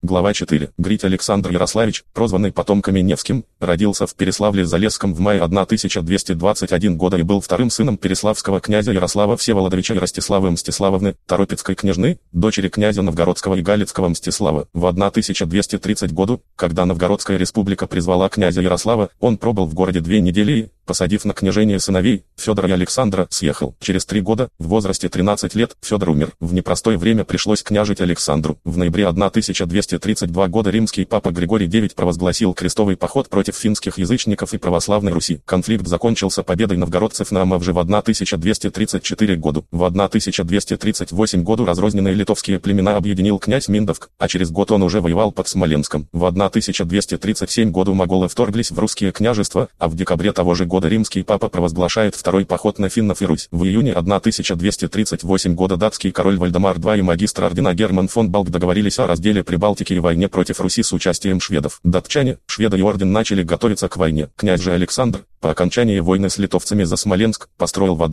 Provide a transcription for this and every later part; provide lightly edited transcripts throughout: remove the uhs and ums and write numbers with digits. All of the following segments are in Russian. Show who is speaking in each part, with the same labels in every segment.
Speaker 1: Глава 4. Грить Александр Ярославич, прозванный потомками Невским, родился в Переславле-Залесском в мае 1221 года и был вторым сыном переславского князя Ярослава Всеволодовича и Ростиславы Мстиславовны, Торопецкой княжны, дочери князя Новгородского и Галицкого Мстислава. В 1230 году, когда Новгородская республика призвала князя Ярослава, он пробыл в городе 2 недели и, посадив на княжение сыновей, Федора и Александра, съехал. Через 3 года, в возрасте 13 лет, Федор умер. В непростое время пришлось княжить Александру. В ноябре 1232 года римский папа Григорий IX провозгласил крестовый поход против финских язычников и православной Руси. Конфликт закончился победой новгородцев на Амавже в 1234 году. В 1238 году разрозненные литовские племена объединил князь Миндовк, а через год он уже воевал под Смоленском. В 1237 году моголы вторглись в русские княжества, а в декабре того же года римский папа провозглашает второй поход на финнов и Русь. В июне 1238 года датский король Вальдемар II и магистр ордена Герман фон Балк договорились о разделе Прибалтики и войне против Руси с участием шведов. Датчане, шведы и орден начали готовиться к войне. Князь же Александр, по окончании войны с литовцами за Смоленск, построил в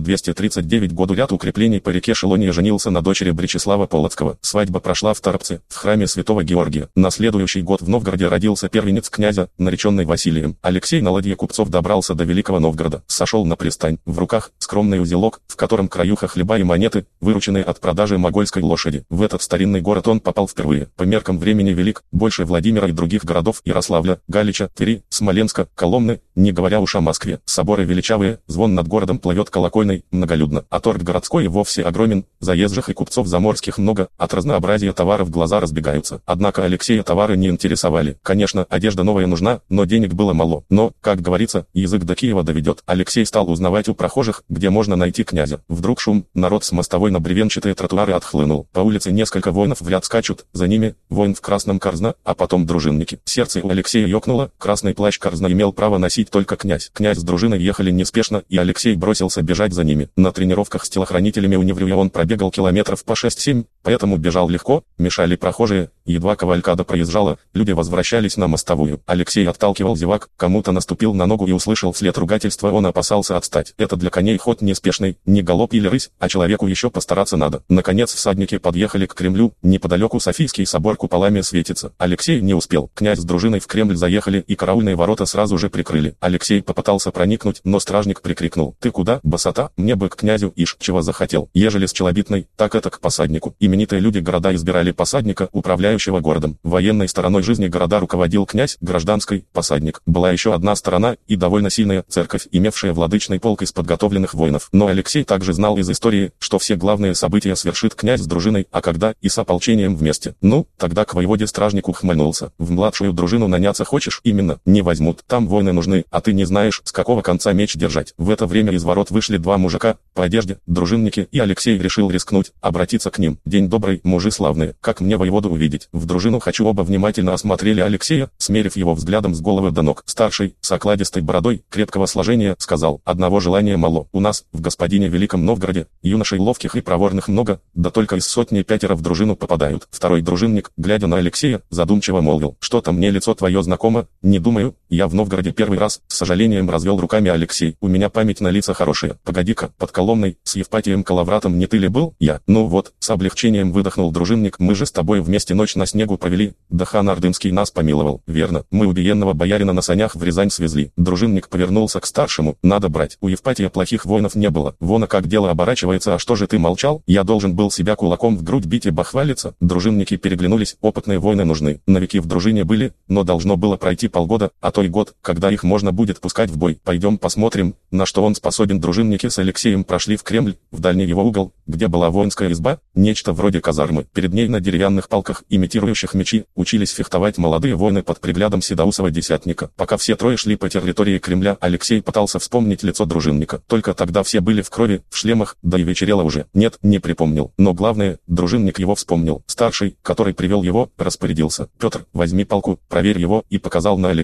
Speaker 1: 1239 году ряд укреплений по реке Шелоне и женился на дочери Бречеслава Полоцкого. Свадьба прошла в Торопце, в храме святого Георгия. На следующий год в Новгороде родился первенец князя, нареченный Василием. Алексей на ладье купцов добрался до Великого Новгорода, сошел на пристань. В руках скромный узелок, в котором краюха хлеба и монеты, вырученные от продажи могольской лошади. В этот старинный город он попал впервые. По меркам времени велик, больше Владимира и других городов Ярославля, Галича, Твери, Смоленска, Коломны, не говоря уж о Москве. Соборы величавые, звон над городом плывет колокольный, многолюдно. А торг городской и вовсе огромен, заезжих и купцов заморских много, от разнообразия товаров глаза разбегаются. Однако Алексея товары не интересовали. Конечно, одежда новая нужна, но денег было мало. Но, как говорится, язык до Киева доведет. Алексей стал узнавать у прохожих, где можно найти князя. Вдруг шум, народ с мостовой на бревенчатые тротуары отхлынул. По улице несколько воинов в ряд скачут, за ними воин в красном Корзна, а потом дружинники. Сердце у Алексея ёкнуло, красный плащ Корзна имел право носить только князь. Князь с дружиной ехали неспешно, и Алексей бросился бежать за ними. На тренировках с телохранителями у Неврюя он пробегал километров по 6-7, поэтому бежал легко, мешали прохожие, едва кавалькада проезжала, люди возвращались на мостовую. Алексей отталкивал зевак, кому-то наступил на ногу и услышал вслед ругательства, он опасался отстать. Это для коней ход неспешный, не галоп или рысь, а человеку еще постараться надо. Наконец всадники подъехали к Кремлю, неподалеку Софийский собор куполами светится. Алексей не успел. Князь с дружиной в Кремль заехали и караульные ворота сразу же прикрыли. Алексей попытался проникнуть, но стражник прикрикнул: «Ты куда, босота? Мне бы к князю, ишь, чего захотел. Ежели с челобитной, так это к посаднику». Именитые люди города избирали посадника, управляющего городом. Военной стороной жизни города руководил князь, гражданской — посадник. Была еще одна сторона, и довольно сильная церковь, имевшая владычный полк из подготовленных воинов. Но Алексей также знал из истории, что все главные события свершит князь с дружиной, а когда и с ополчением вместе. Ну, тогда к воеводе-стражнику ухмыльнулся: «В младшую дружину наняться хочешь? Именно, не возьмут. Там воины нужны, а ты не знаешь, с какого конца меч держать». В это время из ворот вышли 2 мужика, по одежде, дружинники, и Алексей решил рискнуть, обратиться к ним. «День добрый, мужи славные, как мне воеводу увидеть? В дружину хочу». Оба внимательно осмотрели Алексея, смерив его взглядом с головы до ног. Старший, с окладистой бородой, крепкого сложения, сказал: «Одного желания мало. У нас, в господине Великом Новгороде, юношей ловких и проворных много, да только из сотни 5 в дружину попадают». Второй дружинник, глядя на Алексея, задумчиво молвил: «Что-то мне лицо твое знакомо, не думаю, я в Новгороде первый раз». С сожалением развел руками Алексей: «У меня память на лица хорошая. Погоди-ка, под Коломной, с Евпатием Калавратом не ты ли был?» «Я». «Ну вот», с облегчением выдохнул дружинник, «мы же с тобой вместе ночь на снегу провели, да хан Ордынский нас помиловал». «Верно, мы убиенного боярина на санях в Рязань свезли». Дружинник повернулся к старшему: «Надо брать, у Евпатия плохих воинов не было. Вон, а как дело оборачивается. А что же ты молчал? Я должен был себя кулаком в грудь бить и бахвалиться». Дружинники переглянулись. Опытные воины нужны. Новики в дружине были, но должно было пройти полгода, а то и год, когда их можно будет пускать в бой. «Пойдем посмотрим, на что он способен». Дружинники с Алексеем прошли в Кремль, в дальний его угол, где была воинская изба, нечто вроде казармы. Перед ней на деревянных палках, имитирующих мечи, учились фехтовать молодые воины под приглядом седоусого десятника. Пока все трое шли по территории Кремля, Алексей пытался вспомнить лицо дружинника. Только тогда все были в крови, в шлемах, да и вечерело уже. Нет, не припомнил. Но главное, дружинник его вспомнил. Старший, который привел его, распорядился: «Петр, возьми палку, проверь его», и показал на Алексея.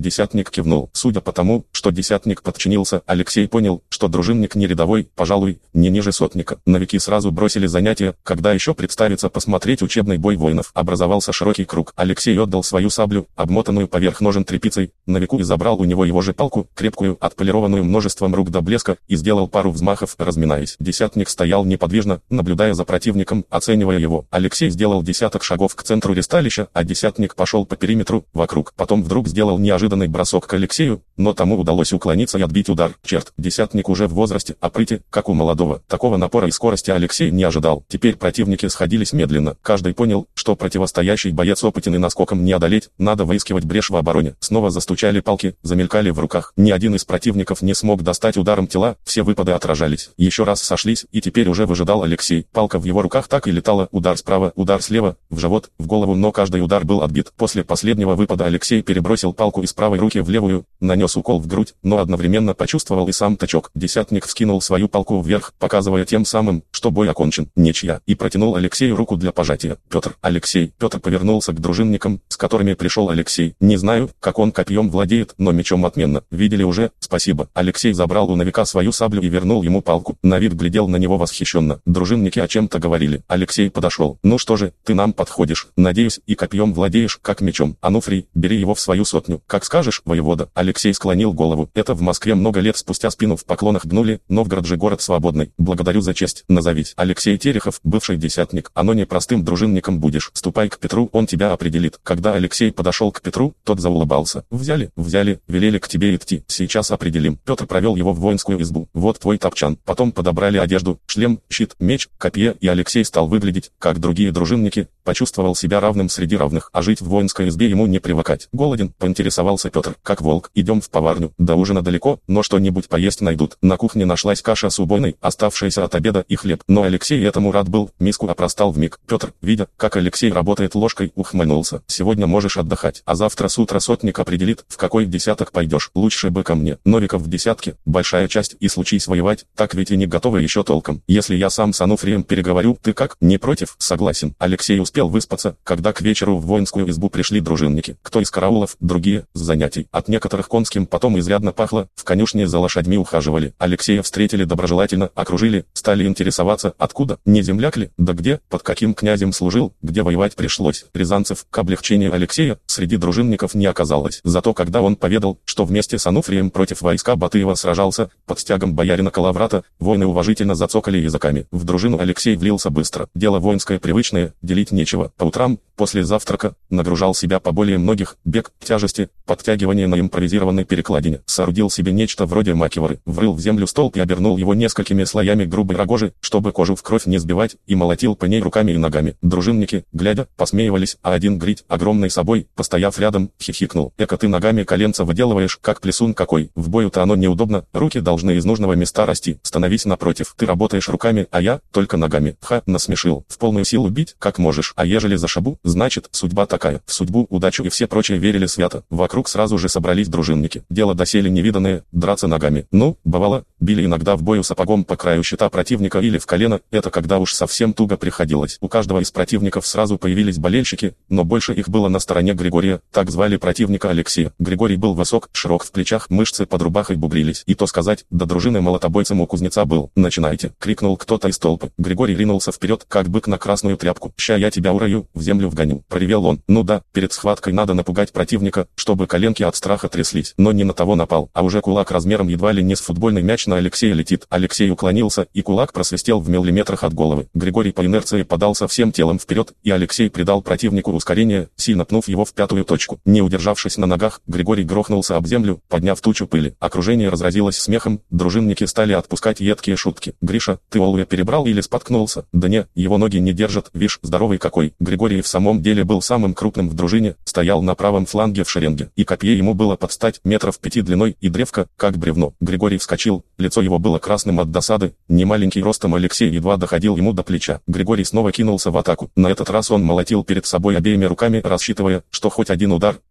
Speaker 1: Десятник кивнул. Судя по тому, что десятник подчинился, Алексей понял, что дружинник не рядовой, пожалуй, не ниже сотника. Новики сразу бросили занятия, когда еще представится посмотреть учебный бой воинов. Образовался широкий круг. Алексей отдал свою саблю, обмотанную поверх ножен тряпицей, новику и забрал у него его же палку, крепкую, отполированную множеством рук до блеска, и сделал пару взмахов, разминаясь. Десятник стоял неподвижно, наблюдая за противником, оценивая его. Алексей сделал десяток шагов к центру ристалища, а десятник пошел по периметру, вокруг. Потом вдруг сделал неожиданный бросок к Алексею, но тому удалось уклониться и отбить удар. Черт, десятник уже в возрасте, а прыти, как у молодого. Такого напора и скорости Алексей не ожидал. Теперь противники сходились медленно. Каждый понял, что противостоящий боец опытен и наскоком не одолеть, надо выискивать брешь в обороне. Снова застучали палки, замелькали в руках. Ни один из противников не смог достать ударом тела, все выпады отражались. Еще раз сошлись, и теперь уже выжидал Алексей. Палка в его руках так и летала, удар справа, удар слева, в живот, в голову, но каждый удар был отбит. После последнего выпада Алексей перебросил палку из правой руки в левую, нанес укол в грудь, но одновременно почувствовал и сам тычок. Десятник вскинул свою палку вверх, показывая тем самым, что бой окончен, ничья, и протянул Алексею руку для пожатия. Петр, Алексей. Петр повернулся к дружинникам, с которыми пришел Алексей. Не знаю, как он копьем владеет, но мечом отменно. Видели уже, спасибо. Алексей забрал у новика свою саблю и вернул ему палку. Навид глядел на него восхищенно. Дружинники о чем-то говорили. Алексей подошел. Ну что же, ты нам подходишь. Надеюсь, и копьем владеешь, как мечом. Ануфрий, бери его в свою сотню. Как скажешь, воевода. Алексей склонил голову. Это в Москве много лет спустя спину в поклонах гнули, Новгород же город свободный. Благодарю за честь. Назовись. Алексей Терехов, бывший десятник. Оно не простым дружинником будешь. Ступай к Петру, он тебя определит. Когда Алексей подошел к Петру, тот заулыбался. Взяли, велели к тебе идти. Сейчас определим. Петр провел его в воинскую избу. Вот твой топчан. Потом подобрали одежду, шлем, щит, меч, копье, и Алексей стал выглядеть, как другие дружинники, почувствовал себя равным среди равных, а жить в воинской избе ему не привыкать. Голоден, поинтересовался Петр. Как волк. Идем в поварню. До ужина далеко, но что-нибудь поесть найдут. На кухне нашлась каша с убойной, оставшаяся от обеда, и хлеб. Но Алексей этому рад был, миску опростал вмиг. Петр, видя, как Алексей работает ложкой, ухмыльнулся. Сегодня можешь отдыхать, а завтра с утра сотник определит, в какой десяток пойдешь. Лучше бы ко мне. Новиков в десятке, большая часть, и случись воевать, так ведь и не готовы еще толком. Если я сам с Ануфрием переговорю, ты как? Не против? Согласен. Алексей успел выспаться, когда к вечеру в воинскую избу пришли дружинники. Кто из караулов, другие, с занятий. От некоторых конским потом изрядно пахло, в конюшне за лошадьми ухаживали. Алексея встретили доброжелательно, окружили, стали интересоваться, откуда, не земляк ли, да где, под каким князем служил, где воевать пришлось. Рязанцев, к облегчению Алексея, среди дружинников не оказалось. Зато когда он поведал, что вместе с Ануфрием против войска Батыева сражался, под стягом боярина Калаврата, воины уважительно зацокали языками. В дружину Алексей влился быстро. Дело воинское привычное, делить нечего. По утрам, после завтрака, нагружал себя поболее многих, бег, тяжести, подтягивание на импровизированной перекладине. Соорудил себе нечто вроде макевары, врыл в землю столб и обернул его несколькими слоями грубой рогожи, чтобы кожу в кровь не сбивать, и молотил по ней руками и ногами. Дружинники, глядя, посмеивались, а один грить, огромный собой, постояв рядом, хихикнул. Эка ты ногами коленца выделываешь, как плесун какой. В бою-то оно неудобно, руки должны из нужного места расти. Становись напротив. Ты работаешь руками, а я только ногами. Ха, насмешил. В полную силу бить, как можешь. А ежели зашибу, значит, судьба такая. В судьбу, удачу и все прочее верили свято. Вокруг сразу же собрались дружинники. Дело доселе невиданное, драться ногами. Ну, бывало, били иногда в бою сапогом по краю щита противника или в колено, это когда уж совсем туго приходилось. У каждого из противников сразу появились болельщики, но больше их было на стороне Григория, так звали противника Алексея. Григорий был высок, широк в плечах, мышцы под рубахой бугрились. И то сказать, до дружины молотобойцем у кузнеца был. «Начинайте!» — крикнул кто-то из толпы. Григорий ринулся вперед, как бык на красную тряпку. «Ща я тебя урою, в землю вгоню!» — проревел он. Ну да, перед схваткой надо напугать противника, чтобы коленки от страха тряслись. Но не на того напал, а уже кулак размером едва ли не с футбольный мяч на Алексея летит. Алексей уклонился, и кулак просвистел в миллиметрах от головы. Григорий по инерции подался всем телом вперед, и Алексей придал противнику ускорение, сильно пнув его в пятую точку. Не удержавшись на ногах, Григорий грохнулся об землю, подняв тучу пыли. Окружение разразилось смехом, дружинники стали отпускать едкие шутки. «Гриша, ты олуя перебрал или споткнулся?» «Да не, его ноги не держат, вишь, здоровый какой». Григорий в самом деле был самым крупным в дружине, стоял на правом фланге в шеренге, и копье ему было под стать, метров 5 длиной, и древко, как бревно. Григорий вскочил, лицо его было красным от досады, немаленький ростом Алексей едва доходил ему до плеча. Григорий снова кинулся в атаку. На этот раз он молотил перед собой обеими руками, рассчитывая, что хоть один удар,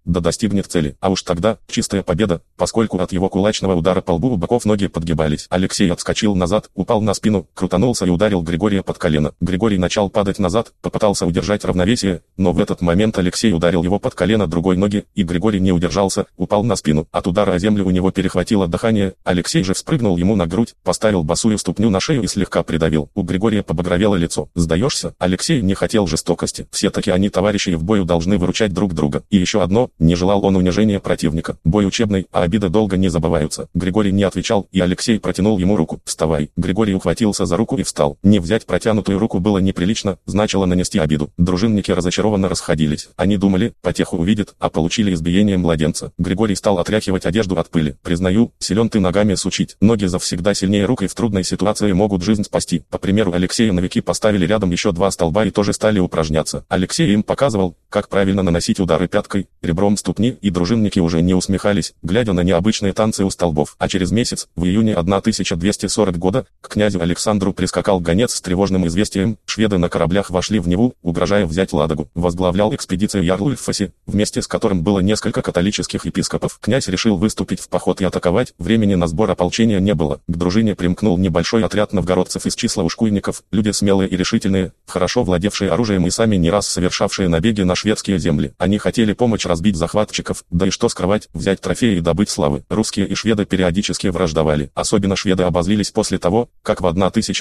Speaker 1: да достигнет цели. А уж тогда чистая победа, поскольку от его кулачного удара по лбу у боков ноги подгибались. Алексей отскочил назад, упал на спину, крутанулся и ударил Григория под колено. Григорий начал падать назад, попытался удержать равновесие, но в этот момент Алексей ударил его под колено другой ноги, и Григорий не удержался, упал на спину. От удара о землю у него перехватило дыхание, Алексей же вспрыгнул ему на грудь, поставил босую ступню на шею и слегка придавил. У Григория побагровело лицо. «Сдаешься?» Алексей не хотел жестокости. Все-таки они, товарищи, и в бою должны выручать друг друга. И еще одно, не желал он унижения противника. Бой учебный, а обиды долго не забываются. Григорий не отвечал, и Алексей протянул ему руку. «Вставай». Григорий ухватился за руку и встал. Не взять протянутую руку было неприлично, значило нанести обиду. Дружинники разочарованно расходились. Они думали, потеху увидят, а получили избиение младенца. Григорий стал отряхивать одежду от пыли. «Признаю, силен ты ногами сучить. Ноги завсегда сильнее рук и в трудной ситуации могут жизнь спасти». По примеру Алексея новики поставили рядом еще два столба и тоже стали упражняться. Алексей им показывал, как правильно наносить удары пяткой, ребром ступни, и дружинники уже не усмехались, глядя на необычные танцы у столбов. А через месяц, в июне 1240 года, к князю Александру прискакал гонец с тревожным известием: шведы на кораблях вошли в Неву, угрожая взять Ладогу. Возглавлял экспедицию ярл Ульффаси, вместе с которым было несколько католических епископов. Князь решил выступить в поход и атаковать, времени на сбор ополчения не было. К дружине примкнул небольшой отряд новгородцев из числа ушкуйников, люди смелые и решительные, хорошо владевшие оружием и сами не раз совершавшие набеги на шведские земли. Они хотели помочь разбить захватчиков, да и что скрывать, взять трофеи и добыть славы. Русские и шведы периодически враждовали. Особенно шведы обозлились после того, как в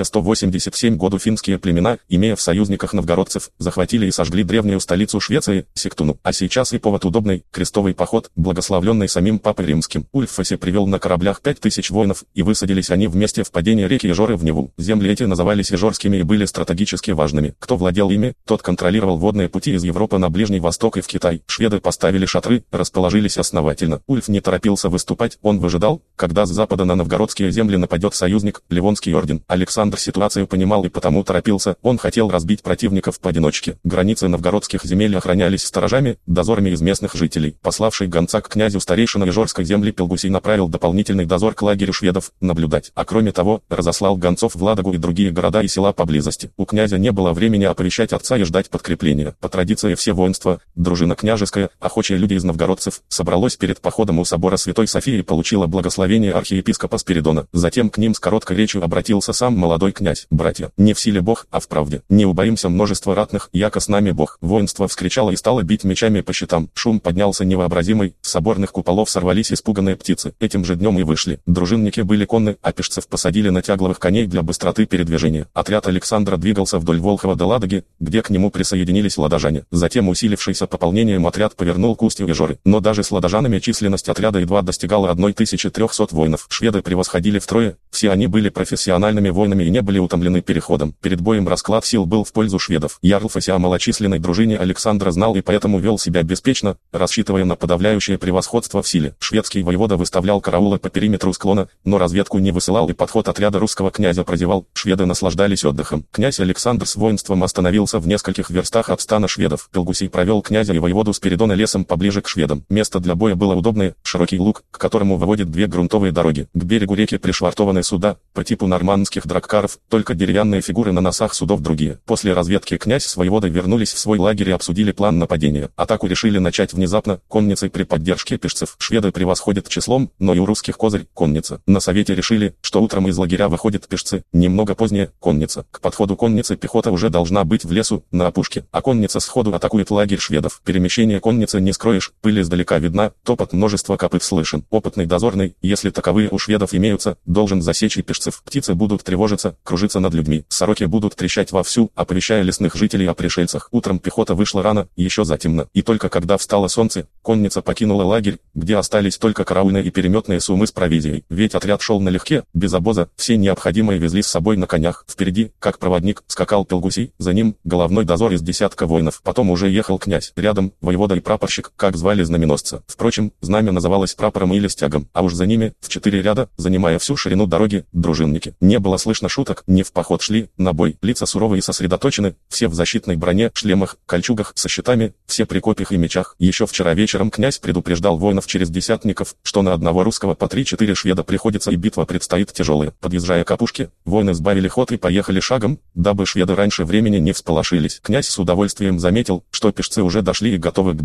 Speaker 1: 1187 году финские племена, имея в союзниках новгородцев, захватили и сожгли древнюю столицу Швеции, Сигтуну. А сейчас и повод удобный, крестовый поход, благословленный самим Папой Римским. Ульффаси привел на кораблях 5000 воинов, и высадились они вместе в падении реки Ижоры в Неву. Земли эти назывались Ижорскими и были стратегически важными. Кто владел ими, тот контролировал водные пути из Европы на Ближний Восток и в Китай. Шведы поставили шатры, расположились основательно. Ульф не торопился выступать, он выжидал, когда с запада на новгородские земли нападет союзник, Ливонский орден. Александр ситуацию понимал и потому торопился, он хотел разбить противников поодиночке. Границы новгородских земель охранялись сторожами, дозорами из местных жителей. Пославший гонца к князю старейшина Ижорской земли Пелгусий направил дополнительный дозор к лагерю шведов, наблюдать. А кроме того, разослал гонцов в Ладогу и другие города и села поблизости. У князя не было времени оповещать отца и ждать подкрепления. По традиции все воинство, дружина княжеская, охочие люди из новгородцев, собралось перед походом у собора Святой Софии и получило благословение архиепископа Спиридона. Затем к ним с короткой речью обратился сам молодой князь: «Братья, не в силе Бог, а в правде. Не убоимся множества ратных, яко с нами Бог». Воинство вскричало и стало бить мечами по щитам. Шум поднялся невообразимый, с соборных куполов сорвались испуганные птицы. Этим же днем и вышли. Дружинники были конны, а пешцев посадили на тягловых коней для быстроты передвижения. Отряд Александра двигался вдоль Волхова до Ладоги, где к нему присоединились ладожане. Затем усилившийся пополнением отряд повернул к устью Ижоры. Но даже с ладожанами численность отряда едва достигала 1300 воинов. Шведы превосходили втрое, все они были профессиональными воинами и не были утомлены переходом. Перед боем расклад сил был в пользу шведов. Ярл Фася о малочисленной дружине Александра знал и поэтому вел себя беспечно, рассчитывая на подавляющее превосходство в силе. Шведский воевода выставлял караулы по периметру склона, но разведку не высылал и подход отряда русского князя прозевал. Шведы наслаждались отдыхом. Князь Александр с воинством остановился в нескольких верстах от стана шведов. Пелгусий провел князя и воеводу Спиридона лесом поближе к шведам. Место для боя было удобное, широкий луг, к которому выводят две грунтовые дороги. К берегу реки пришвартованы суда, по типу нормандских драккаров, только деревянные фигуры на носах судов другие. После разведки князь с воеводой вернулись в свой лагерь и обсудили план нападения. Атаку решили начать внезапно, конницей при поддержке пешцев. Шведы превосходят числом, но и у русских козырь, конница. На совете решили, что утром из лагеря выходят пешцы, немного позднее, конница. К подходу конницы пехота уже должна быть в лесу, на опушке, а конница сходу атакует лагерь шведов. Перемещение конницы не скроешь, пыль издалека видна, топот множества копыт слышен. Опытный дозорный, если таковые у шведов имеются, должен засечь и пешцев. Птицы будут тревожиться, кружиться над людьми. Сороки будут трещать вовсю, оповещая лесных жителей о пришельцах. Утром пехота вышла рано, еще затемно. И только когда встало солнце, конница покинула лагерь, где остались только караульные и переметные суммы с провизией. Ведь отряд шел налегке, без обоза, все необходимое везли с собой на конях. Впереди, как проводник, скакал Пелгусий, за ним головной дозор из десятка воинов. Потом уже ехал князь. Рядом воевода и прапорщик, как звали знаменосца. Впрочем, знамя называлось прапором или стягом, а уж за ними, в 4 ряда, занимая всю ширину дороги, дружинники. Не было слышно шуток, не в поход шли, на бой. Лица суровые и сосредоточены, все в защитной броне, шлемах, кольчугах со щитами, все при копьях и мечах. Еще вчера вечером князь предупреждал воинов через десятников, что на одного русского по 3-4 шведа приходится и битва предстоит тяжелая. Подъезжая к опушке, воины сбавили ход и поехали шагом, дабы шведы раньше времени не всполошились. Князь с удовольствием заметил, что пешцы уже дошли и готовы к бою. Александр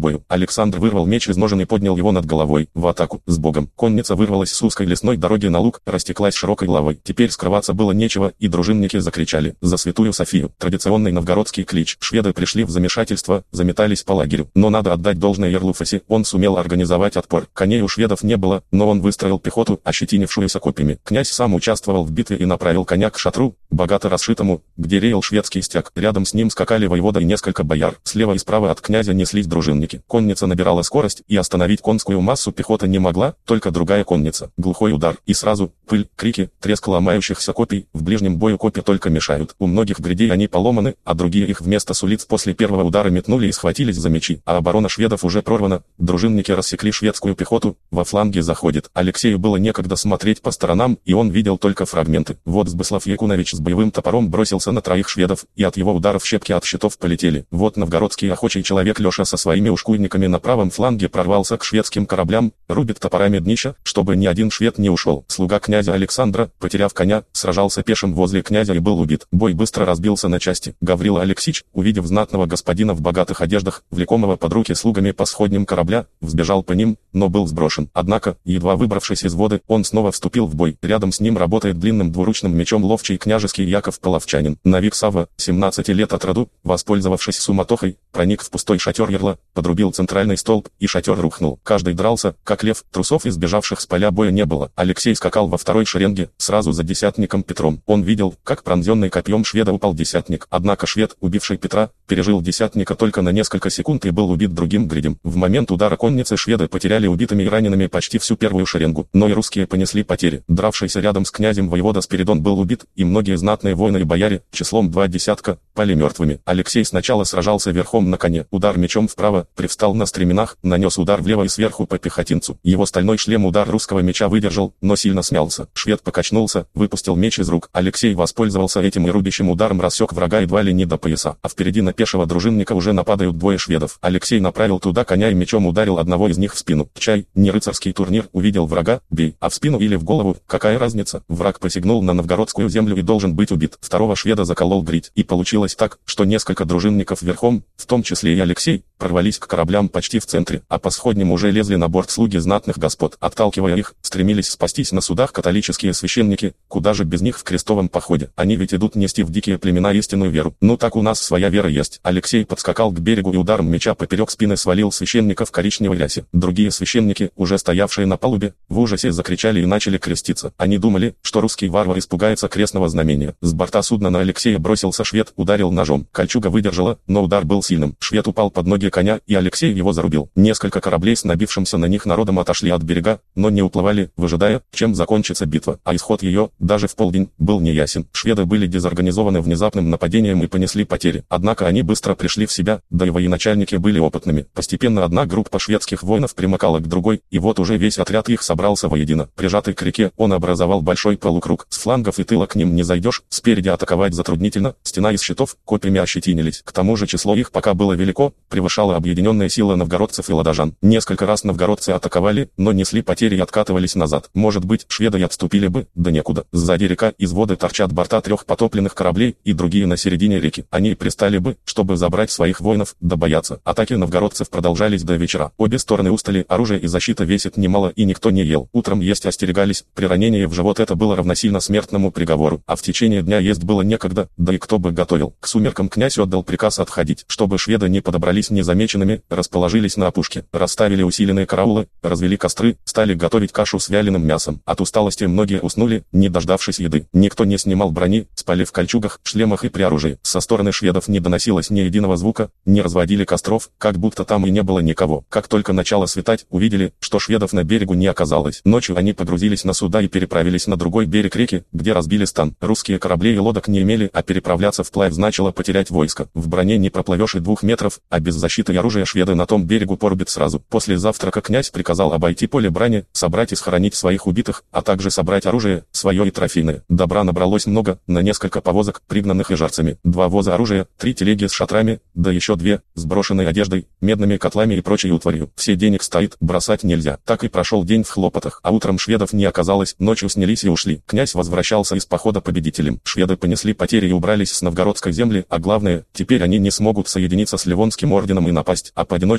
Speaker 1: Александр вырвал меч из ножен и поднял его над головой. В атаку. С богом. Конница вырвалась с узкой лесной дороги на луг, растеклась широкой лавой. Теперь скрываться было нечего, и дружинники закричали: «За святую Софию!» Традиционный новгородский клич. Шведы пришли в замешательство, заметались по лагерю. Но надо отдать должное Ярлуфасе, он сумел организовать отпор. Коней у шведов не было, но он выстроил пехоту, ощетинившуюся копьями. Князь сам участвовал в битве и направил коня к шатру, богато расшитому, где реял шведский стяг. Рядом с ним скакали воевода и несколько бояр. Слева и справа от князя неслись дружинники. Конница набирала скорость, и остановить конскую массу пехота не могла, только другая конница. Глухой удар, и сразу пыль, крики, треск ломающихся копий. В ближнем бою копья только мешают. У многих грядей они поломаны, а другие их вместо сулиц после первого удара метнули и схватились за мечи. А оборона шведов уже прорвана. Дружинники рассекли шведскую пехоту, во фланге заходит. Алексею было некогда смотреть по сторонам, и он видел только фрагменты. Вот Сбыслав Якунович с боевым топором бросился на троих шведов, и от его ударов щепки от щитов полетели. Вот новгородский охочий человек Леша со своими ушкуйниками на правом фланге прорвался к шведским кораблям, рубит топорами днища, чтобы ни один швед не ушел. Слуга князя Александра, потеряв коня, сражался пешим возле князя и был убит. Бой быстро разбился на части. Гаврила Алексич, увидев знатного господина в богатых одеждах, влекомого под руки слугами по сходням корабля, взбежал по ним, но был сброшен. Однако, едва выбравшись из воды, он снова вступил в бой. Рядом с ним работает длинным двуручным мечом ловчий княжеский Яков Половчанин. Навик Савва, 17 лет от роду, воспользовавшись суматохой, проник в пустой шатер ярла, подрубил центральный столб, и шатер рухнул. Каждый дрался, как лев, трусов избежавших с поля боя не было. Алексей скакал во второй шеренге, сразу за десятником Петром. Он видел, как пронзенный копьем шведа упал десятник. Однако швед, убивший Петра, пережил десятника только на несколько секунд и был убит другим гридем. В момент удара конницы шведы потеряли убитыми и ранеными почти всю первую шеренгу, но и русские понесли потери. Дравшийся рядом с князем воевода Спиридон был убит, и многие знатные воины и бояре, числом 2 десятка, пали мертвыми. Алексей сначала сражался верхом на коне, удар мечом вправо, привстал на стременах, нанес удар влево и сверху по пехотинцу. Его стальной шлем удар русского меча выдержал, но сильно смялся. Швед покачнулся, выпустил меч из рук. Алексей воспользовался этим и рубящим ударом рассек врага едва ли не до пояса. А впереди на пешего дружинника уже нападают двое шведов. Алексей направил туда коня и мечом ударил одного из них в спину. Чай, не рыцарский турнир, увидел врага, бей, а в спину или в голову, какая разница? Враг посягнул на новгородскую землю и должен быть убит. Второго шведа заколол грить, и получилось так, что несколько дружинников верхом, в том числе и Алексей, прорвались к кораблям почти в центре, а по сходням уже лезли на борт слуги знатных господ. Отталкивая их, стремились спастись на судах католические священники, куда же без них в крестовом походе. Они ведь идут нести в дикие племена истинную веру. Ну так у нас своя вера есть. Алексей подскакал к берегу и ударом меча поперек спины свалил священника в коричневой рясе. Другие священники, уже стоявшие на палубе, в ужасе закричали и начали креститься. Они думали, что русский варвар испугается крестного знамения. С борта судна на Алексея бросился швед, ударил ножом. Кольчуга выдержала, но удар был сильным. Швед упал под ноги коня, и Алексей его зарубил. Несколько кораблей с набившимся на них народом отошли от берега, но не уплывали, выжидая, чем закончится битва. А исход ее, даже в полдень, был неясен. Шведы были дезорганизованы внезапным нападением и понесли потери. Однако они быстро пришли в себя, да и военачальники были опытными. Постепенно одна группа шведских воинов примыкала к другой, и вот уже весь отряд их собрался воедино. Прижатый к реке, он образовал большой полукруг. С флангов и тыла к ним не зайдешь, спереди атаковать затруднительно, стена из щитов, копьями ощетинились. К тому же число их пока было велико, превышало объединенные силы новгородцев и ладожан. Несколько раз новгородцы атаковали, но несли потери и откатывались назад. Может быть, шведы и отступили бы, да некуда. Сзади река, из воды торчат борта 3 потопленных кораблей, и другие на середине реки. Они пристали бы, чтобы забрать своих воинов, да бояться. Атаки новгородцев продолжались до вечера. Обе стороны устали, оружие и защита весит немало, и никто не ел. Утром есть остерегались, при ранении в живот это было равносильно смертному приговору, а в течение дня есть было некогда, да и кто бы готовил. К сумеркам князь отдал приказ отходить, чтобы шведы не подобрались незамеченными, расположились на опушке, расставили усиленные караулы, развели костры, стали готовить кашу с вяленым мясом. От усталости многие уснули, не дождавшись еды. Никто не снимал брони, спали в кольчугах, шлемах и при оружии. Со стороны шведов не доносилось ни единого звука, не разводили костров, как будто там и не было никого. Как только начало светать, увидели, что шведов на берегу не оказалось. Ночью они погрузились на суда и переправились на другой берег реки, где разбили стан. Русские корабли и лодок не имели, а переправляться вплавь значило потерять войско. В броне не проплывешь и 2 метров, а без защиты и оружия шведы на том берегу порубят сразу. После завтрака князь приказал обойти поле брани, собрать и схоронить своих убитых, а также собрать оружие, свое и трофейное. Добра набралось много, на несколько повозок, пригнанных ижарцами, 2 воза оружия, 3 телеги с шатрами, да еще 2, с брошенной одеждой, медными котлами и прочей утварью. Все денег стоит, бросать нельзя. Так и прошел день в хлопотах, а утром шведов не оказалось, ночью снялись и ушли. Князь возвращался из похода победителем. Шведы понесли потери и убрались с новгородской земли, а главное, теперь они не смогут соединиться с Ливонским орденом и напасть, а поодиночке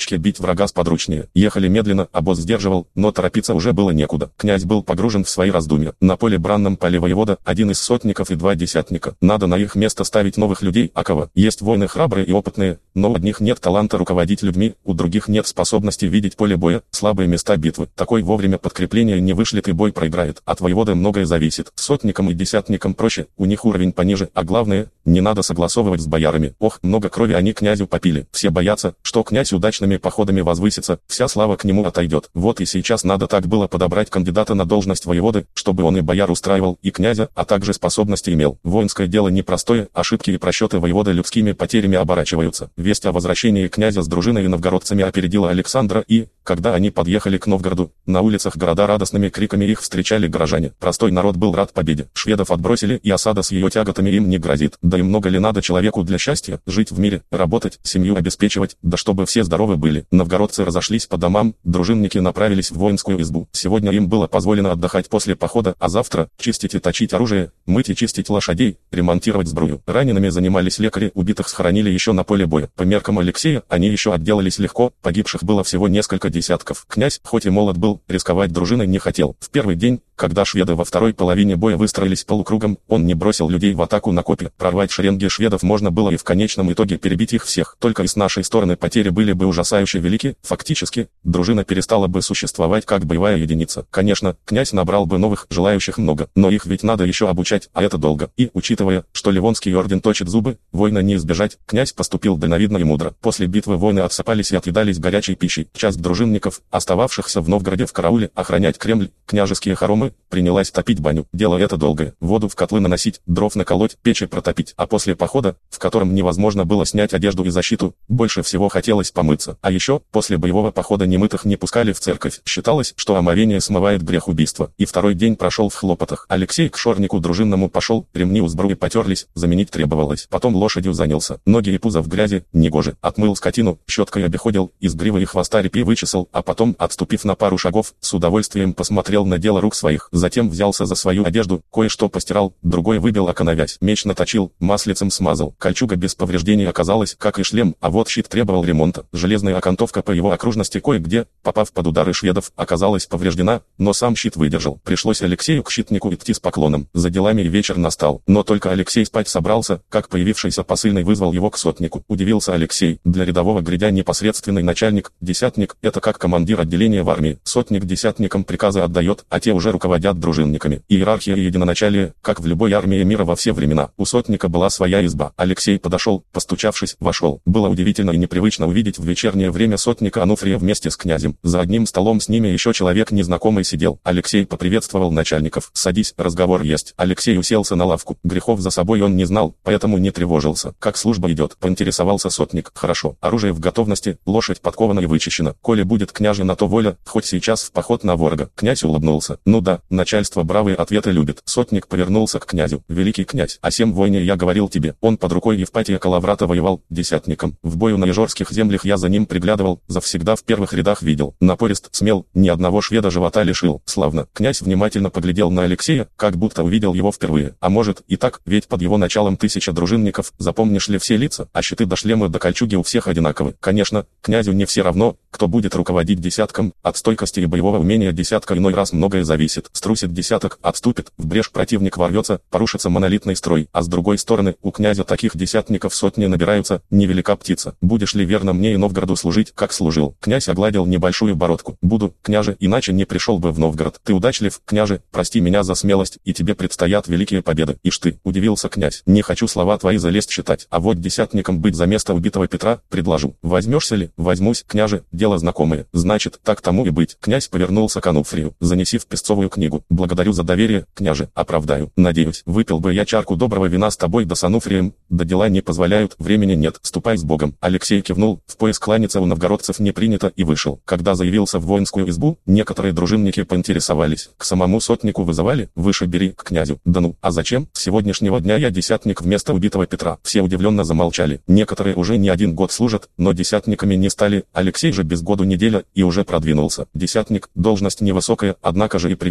Speaker 1: точке бить врага сподручнее. Ехали медленно, обоз сдерживал, но торопиться уже было некуда. Князь был погружен в свои раздумья. На поле бранном поле воевода, один из сотников и 2 десятника. Надо на их место ставить новых людей, а кого? Есть воины храбрые и опытные, но у одних нет таланта руководить людьми, у других нет способности видеть поле боя, слабые места битвы. Такой вовремя подкрепление не вышлет и бой проиграет. От воевода многое зависит. Сотникам и десятникам проще, у них уровень пониже, а главное, не надо согласовывать с боярами. Ох, много крови они князю попили. Все боятся, что князь удачными походами возвысится, вся слава к нему отойдет. Вот и сейчас надо так было подобрать кандидата на должность воеводы, чтобы он и бояр устраивал, и князя, а также способности имел. Воинское дело непростое, ошибки и просчеты воеводы людскими потерями оборачиваются. Весть о возвращении князя с дружиной и новгородцами опередила Александра и, когда они подъехали к Новгороду, на улицах города радостными криками их встречали горожане. Простой народ был рад победе. Шведов отбросили, и осада с ее тяготами им не грозит. Да и много ли надо человеку для счастья? Жить в мире, работать, семью обеспечивать, да чтобы все здоровы были. Новгородцы разошлись по домам, дружинники направились в воинскую избу. Сегодня им было позволено отдыхать после похода, а завтра – чистить и точить оружие, мыть и чистить лошадей, ремонтировать сбрую. Ранеными занимались лекари, убитых схоронили еще на поле боя. По меркам Алексея, они еще отделались легко, погибших было всего несколько десятков. Князь, хоть и молод был, рисковать дружиной не хотел. В первый день, когда шведы во второй половине боя выстроились полукругом, он не бросил людей в атаку на копья. Прорвать шеренги шведов можно было и в конечном итоге перебить их всех. Только и с нашей стороны потери были бы ужасающе велики. Фактически, дружина перестала бы существовать как боевая единица. Конечно, князь набрал бы новых, желающих много, но их ведь надо еще обучать, а это долго. И, учитывая, что Ливонский орден точит зубы, война не избежать, князь поступил дальновидно и мудро. После битвы воины отсыпались и отъедались горячей пищей. Часть дружинников, остававшихся в Новгороде в карауле, охранять Кремль, княжеские хоромы, принялась топить баню. Дело это долгое. Воду в котлы наносить, дров наколоть, печи протопить. А после похода, в котором невозможно было снять одежду и защиту, больше всего хотелось помыться. А еще, после боевого похода немытых не пускали в церковь. Считалось, что омовение смывает грех убийства. И второй день прошел в хлопотах. Алексей к шорнику дружинному пошел, ремни у сбруи потерлись, заменить требовалось. Потом лошадью занялся. Ноги и пузо в грязи, негоже. Отмыл скотину, щеткой обиходил, из гривы и хвоста репей вычесал, а потом, отступив на пару шагов, с удовольствием посмотрел на дело рук своих. Затем взялся за свою одежду, кое-что постирал, другой выбил оконовязь. Меч наточил, маслицем смазал. Кольчуга без повреждений оказалась, как и шлем, а вот щит требовал ремонта. Железная окантовка по его окружности кое-где, попав под удары шведов, оказалась повреждена, но сам щит выдержал. Пришлось Алексею к щитнику идти с поклоном. За делами и вечер настал. Но только Алексей спать собрался, как появившийся посыльный вызвал его к сотнику. Удивился Алексей. Для рядового гридя непосредственный начальник, десятник, это как командир отделения в армии. Сотник десятникам приказы отдает, а те уже руководят дружинниками. Иерархия и единоначалие, как в любой армии мира во все времена. У сотника была своя изба. Алексей подошел, постучавшись, вошел. Было удивительно и непривычно увидеть в вечернее время сотника Ануфрия вместе с князем. За одним столом с ними еще человек незнакомый сидел. Алексей поприветствовал начальников. «Садись, разговор есть». Алексей уселся на лавку. Грехов за собой он не знал, поэтому не тревожился. «Как служба идет?» — поинтересовался сотник. «Хорошо. Оружие в готовности, лошадь подкована и вычищена. Коли будет княже на то воля, хоть сейчас в поход на ворога». Князь улыбнулся. «Ну да, начальство бравые ответы любит». Сотник повернулся к князю. «Великий князь, о сем войне я говорил тебе. Он под рукой Евпатия Калаврата воевал, десятником. В бою на Ежорских землях я за ним приглядывал, завсегда в первых рядах видел. Напорист, смел, ни одного шведа живота лишил. Славно». Князь внимательно поглядел на Алексея, как будто увидел его впервые. А может и так, ведь под его началом 1000 дружинников, запомнишь ли все лица, а щиты до шлема до кольчуги у всех одинаковы. Конечно, князю не все равно, кто будет руководить десятком, от стойкости и боевого умения десятка иной раз многое зависит. Струсит десяток, отступит, в брешь противник ворвется, порушится монолитный строй, а с другой стороны, у князя таких десятников сотни набираются, невелика птица. Будешь ли верно мне и Новгороду служить, как служил? Князь огладил небольшую бородку. Буду, княже, иначе не пришел бы в Новгород. Ты удачлив, княже, прости меня за смелость, и тебе предстоят великие победы. Ишь ты, удивился князь, не хочу слова твои залезть читать, а вот десятником быть за место убитого Петра, предложу. Возьмешься ли? Возьмусь, княже, дело знакомое. Значит, так тому и быть. Князь повернулся к Ануфрию, занеси в песцовую книгу. Благодарю за доверие, княже, оправдаю. Надеюсь, выпил бы я чарку доброго вина с тобой да с Ануфрием, да дела не позволяют, времени нет, ступай с Богом. Алексей кивнул, в пояс кланяться у новгородцев не принято, и вышел. Когда заявился в воинскую избу, некоторые дружинники поинтересовались, к самому сотнику вызывали, выше бери, к князю. Да ну, а зачем? С сегодняшнего дня я десятник вместо убитого Петра. Все удивленно замолчали. Некоторые уже не один год служат, но десятниками не стали. Алексей же без году неделя, и уже продвинулся. Десятник, должность невысокая, однако же и привилегия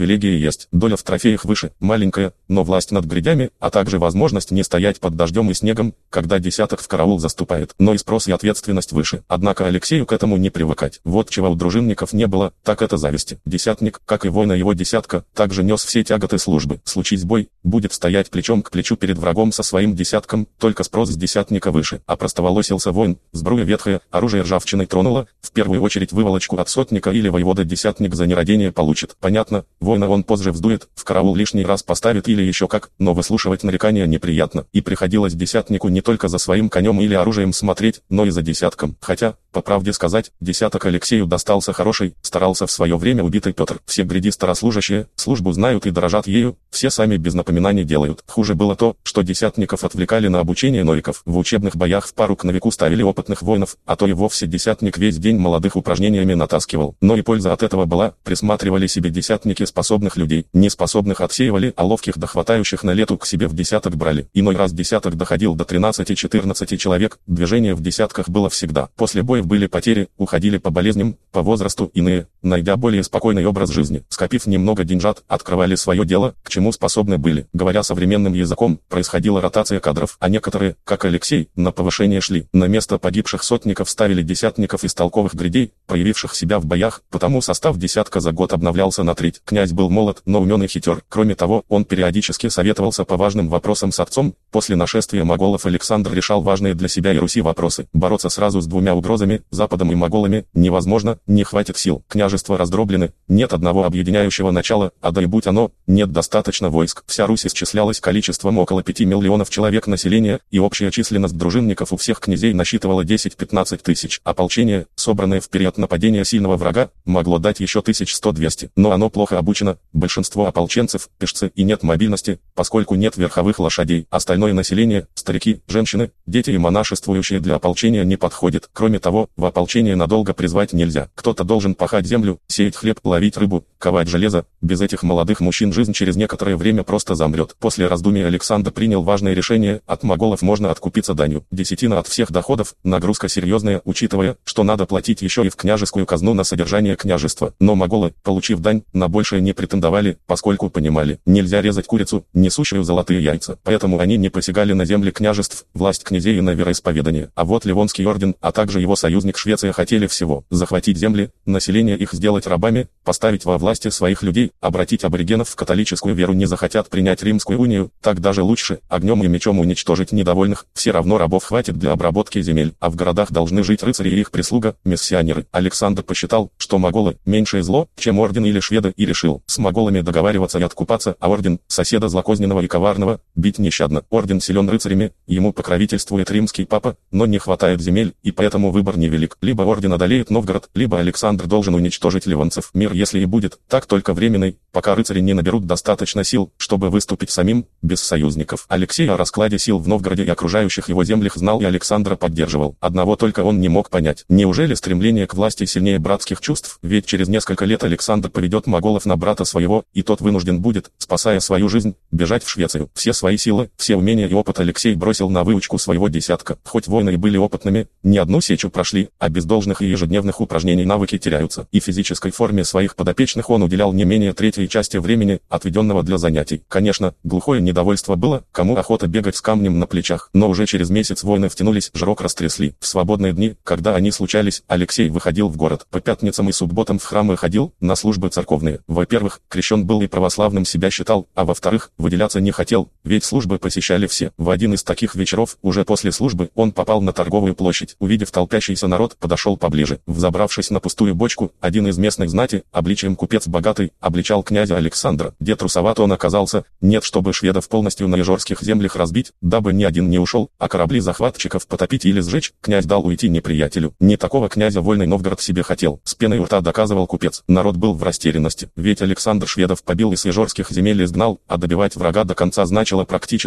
Speaker 1: привилегии есть. Доля в трофеях выше, маленькая, но власть над грядями, а также возможность не стоять под дождем и снегом, когда десяток в караул заступает. Но и спрос и ответственность выше. Однако Алексею к этому не привыкать. Вот чего у дружинников не было, так это зависти. Десятник, как и воина его десятка, также нес все тяготы службы. Случись бой, будет стоять плечом к плечу перед врагом со своим десятком, только спрос с десятника выше. А простоволосился воин, сбруя ветхая, оружие ржавчиной тронуло, в первую очередь выволочку от сотника или воевода-десятник за нерадение получит. Понятно, воина он позже вздует, в караул лишний раз поставит или еще как, но выслушивать нарекания неприятно. И приходилось десятнику не только за своим конем или оружием смотреть, но и за десятком. Хотя, по правде сказать, десяток Алексею достался хороший, старался в свое время убитый Петр. Все гряди старослужащие, службу знают и дорожат ею, все сами без напоминаний делают. Хуже было то, что десятников отвлекали на обучение новиков. В учебных боях в пару к новику ставили опытных воинов, а то и вовсе десятник весь день молодых упражнениями натаскивал. Но и польза от этого была, присматривали себе десятники способных людей, неспособных отсеивали, а ловких да хватающих на лету к себе в десяток брали. Иной раз десяток доходил до 13-14 человек, движение в десятках было всегда. После боев были потери, уходили по болезням, по возрасту, иные, найдя более спокойный образ жизни, скопив немного деньжат, открывали свое дело, к чему способны были. Говоря современным языком, происходила ротация кадров, а некоторые, как Алексей, на повышение шли. На место погибших сотников ставили десятников из толковых грядей, проявивших себя в боях, потому состав десятка за год обновлялся на треть. Князь был молод, но умен и хитер. Кроме того, он периодически советовался по важным вопросам с отцом. После нашествия моголов Александр решал важные для себя и Руси вопросы. Бороться сразу с двумя угрозами, Западом и моголами, невозможно, не хватит сил. Княжества раздроблены, нет одного объединяющего начала, а да и будь оно, нет достаточно войск. Вся Русь исчислялась количеством около 5 миллионов человек населения, и общая численность дружинников у всех князей насчитывала 10-15 тысяч. Ополчение, собранное в период нападения сильного врага, могло дать еще 1100-200, но оно плохо обучено, большинство ополченцев – пешцы, и нет мобильности, поскольку нет верховых лошадей. Остальное население, старики, женщины, дети и монашествующие для ополчения не подходит. Кроме того, в ополчение надолго призвать нельзя. Кто-то должен пахать землю, сеять хлеб, ловить рыбу, ковать железо. Без этих молодых мужчин жизнь через некоторое время просто замрет. После раздумий Александр принял важное решение: от моголов можно откупиться данью. Десятина от всех доходов, нагрузка серьезная, учитывая, что надо платить еще и в княжескую казну на содержание княжества. Но моголы, получив дань, на большее не претендовали, поскольку понимали, нельзя резать курицу, несущую золотые яйца. Поэтому они не посягали на земли княжеств, власть князей и на вероисповедание. А вот Ливонский орден, а также его союзник Швеция хотели всего: захватить земли, население их сделать рабами, поставить во власти своих людей, обратить аборигенов в католическую веру. Не захотят принять Римскую унию, так даже лучше, огнем и мечом уничтожить недовольных, все равно рабов хватит для обработки земель, а в городах должны жить рыцари и их прислуга, миссионеры. Александр посчитал, что моголы – меньшее зло, чем орден или шведы, и решил с моголами договариваться и откупаться, а орден – соседа злокозненного и коварного, бить нещадно. Орден силен рыцарями, ему покровительствует римский папа, но не хватает земель, и поэтому выбор невелик. Либо орден одолеет Новгород, либо Александр должен уничтожить ливонцев. Мир, если и будет, так только временный, пока рыцари не наберут достаточно сил, чтобы выступить самим, без союзников. Алексей о раскладе сил в Новгороде и окружающих его землях знал и Александра поддерживал. Одного только он не мог понять: неужели стремление к власти сильнее братских чувств? Ведь через несколько лет Александр поведет моголов на брата своего, и тот вынужден будет, спасая свою жизнь, бежать в Швецию. Все свои силы, все умения и опыт Алексей бросил на выучку своего десятка. Хоть воины и были опытными, ни одну сечу прошли, а без должных и ежедневных упражнений навыки теряются. И физической форме своих подопечных он уделял не менее третьей части времени, отведенного для занятий. Конечно, глухое недовольство было, кому охота бегать с камнем на плечах, но уже через месяц воины втянулись, жрок растрясли. В свободные дни, когда они случались, Алексей выходил в город. По пятницам и субботам в храмы ходил, на службы церковные. Во-первых, крещен был и православным себя считал, а во-вторых, выделяться не хотел, ведь службы посещали все. В один из таких вечеров, уже после службы, он попал на торговую площадь. Увидев толпящийся народ, подошел поближе. Взобравшись на пустую бочку, один из местных знати, обличием купец богатый, обличал князя Александра. Где трусоват он оказался, нет, чтобы шведов полностью на ижорских землях разбить, дабы ни один не ушел, а корабли захватчиков потопить или сжечь, князь дал уйти неприятелю. Не такого князя вольный Новгород себе хотел. С пеной у рта доказывал купец. Народ был в растерянности, ведь Александр шведов побил и с ижорских земель изгнал, а добивать врага до конца значило практически потерять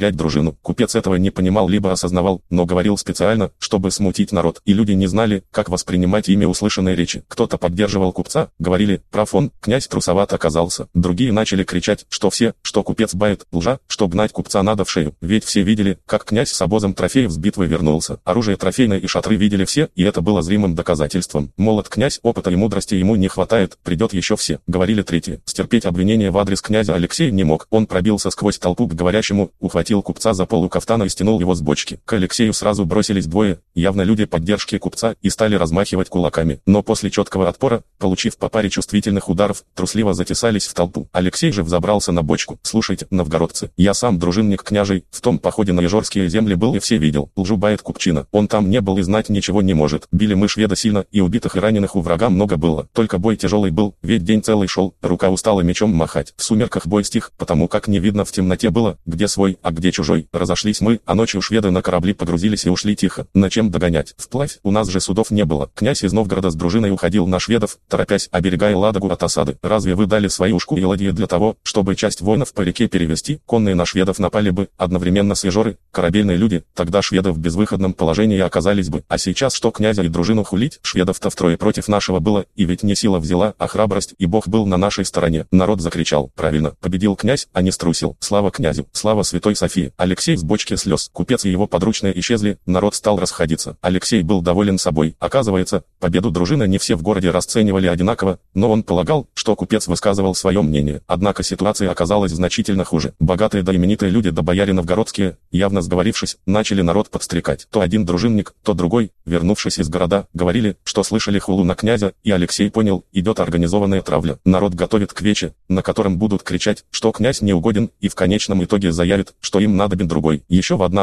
Speaker 1: терять дружину. Купец этого не понимал либо осознавал, но говорил специально, чтобы смутить народ, и люди не знали, как воспринимать ими услышанные речи. Кто-то поддерживал купца, говорили: прав он, князь трусоват оказался. Другие начали кричать, что купец бает, лжа, что гнать купца надо в шею. Ведь все видели, как князь с обозом трофеев с битвы вернулся. Оружие трофейное и шатры видели все, и это было зримым доказательством. Молод князь, опыта и мудрости ему не хватает, придет еще все. Говорили третьи. Стерпеть обвинения в адрес князя Алексей не мог. Он пробился сквозь толпу к говорящему, ухватил купца за полу кафтана и стянул его с бочки. К Алексею сразу бросились двое, явно люди поддержки купца, и стали размахивать кулаками. Но после четкого отпора, получив по паре чувствительных ударов, трусливо затесались в толпу. Алексей же взобрался на бочку. Слушайте, новгородцы, я сам дружинник княжий, в том походе на Ежорские земли был и все видел. Лжу бает купчина. Он там не был и знать ничего не может. Били мы шведа сильно, и убитых и раненых у врага много было. Только бой тяжелый был, ведь день целый шел, рука устала мечом махать. В сумерках бой стих, потому как не видно в темноте было, где свой, а где чужой. Разошлись мы, а ночью шведы на корабли погрузились и ушли тихо. На чем догонять? Вплавь, у нас же судов не было. Князь из Новгорода с дружиной уходил на шведов, торопясь, оберегая Ладогу от осады. Разве вы дали свои ушку и ладьи для того, чтобы часть воинов по реке перевести? Конные на шведов напали бы, одновременно с ежоры, корабельные люди, тогда шведы в безвыходном положении оказались бы. А сейчас что князя и дружину хулить? Шведов-то втрое против нашего было, и ведь не сила взяла, а храбрость, и Бог был на нашей стороне. Народ закричал: правильно, победил князь, а не струсил. Слава князю, слава святой Софии. Алексей с бочки слез. Купец и его подручные исчезли, народ стал расходиться. Алексей был доволен собой. Оказывается, победу дружины не все в городе расценивали одинаково, но он полагал, что купец высказывал свое мнение. Однако ситуация оказалась значительно хуже. Богатые да именитые люди да бояре новгородские, явно сговорившись, начали народ подстрекать. То один дружинник, то другой, вернувшись из города, говорили, что слышали хулу на князя, и Алексей понял, идет организованная травля. Народ готовит к вече, на котором будут кричать, что князь не угоден, и в конечном итоге заявит, что им надобен другой. Еще в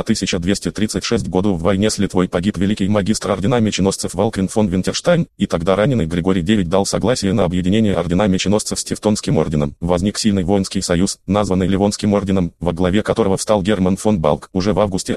Speaker 1: 1236 году в войне с Литвой погиб великий магистр ордена меченосцев Валквин фон Винтерштайн, и тогда раненый Григорий IX дал согласие на объединение ордена меченосцев с Тевтонским орденом. Возник сильный воинский союз, названный Ливонским орденом, во главе которого встал Герман фон Балк. Уже в августе